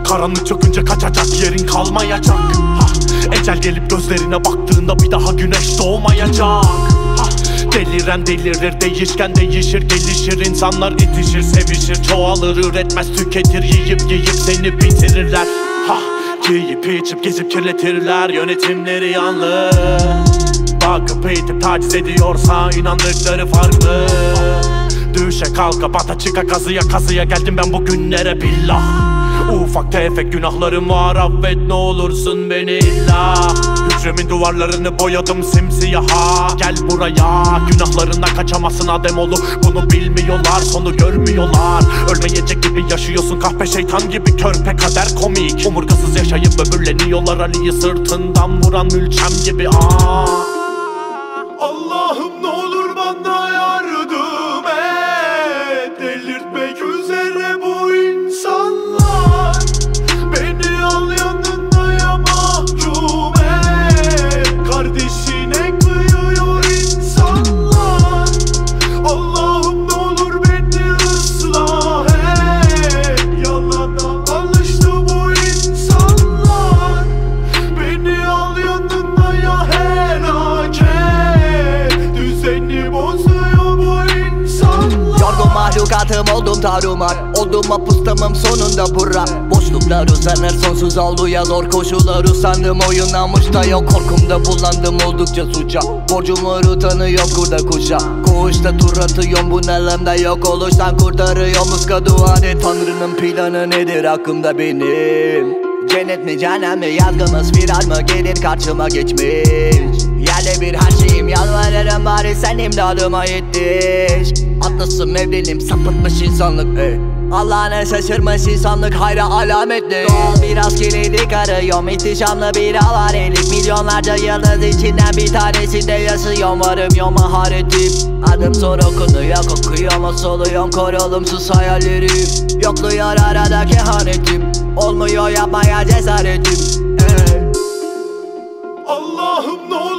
Karanlık çökünce kaçacak yerin kalmayacak. Ecel gelip gözlerine baktığında bir daha güneş doğmayacak. Deliren delirir, değişken değişir, gelişir. İnsanlar itişir, sevişir, çoğalır, üretmez, tüketir. Yiyip seni bitirirler. Giyip içip gezip kirletirler yönetimleri yanlış. Bakıp eğitip taciz ediyorsa inandıkları farklı. Düşe kalka bata çıka kazıya geldim ben bugünlere billah. Ufak tefek günahlarım var, affet ne olursun beni illa. Hücremin duvarlarını boyadım simsiyaha. Gel buraya, günahlarına kaçamazsın adem olup. Bunu bilmiyorlar, sonu görmüyorlar. Ölmeyecek gibi yaşıyorsun, kahpe şeytan gibi, körpe kader komik. Omurgasız yaşayıp öbürleniyorlar, Ali'yi sırtından vuran mülçem gibi. Allah'ım ne olur bana yardım et. Delirtmek üzere bu insanlar. Beni al yanına ya mahkum et. Kardeşine kıyıyor insanlar. Allah'ım ne olur beni ıslah et. Yalana alıştı bu insanlar. Beni al yanına ya helak et. Düzeni bozuyor bu insanlar. Yorgun mahlukatım oldum tarumar. Oldum mapustamım sonunda bura. Boşluklar uzanır sonsuz avluya, zor koşullar usandım. Oyunlanmış da yok, korkumda bulandım oldukça suça. Borcumu utanıyor kurda kuşa. Koğuşta tur atıyorum, bu nelemde yok oluştan kurtarıyor. Muska dua et, Tanrı'nın planı nedir hakkımda benim? Cennet mi cehennem mi, yazgımız firar mı, gelir karşıma geçmiş. Yerle bir her şeyim, yalvarırım bari sen imdadıma yetiş. Atlasım evrenim, sapıtmış insanlık Allah'ına şaşırmış insanlık, hayra alametli. Doğal biraz kilidik arıyorum, ihtişamlı bir avarelik. Milyonlarca yıldız içinden bir tanesinde yaşıyorum. Varım yok maharetim, adım zor okunuyor. Kokuyor mu soluyorum, kor olumsuz hayallerim. Yokluyor arada kehanetim, olmuyor yapmaya cesaretim Allah'ım ne olur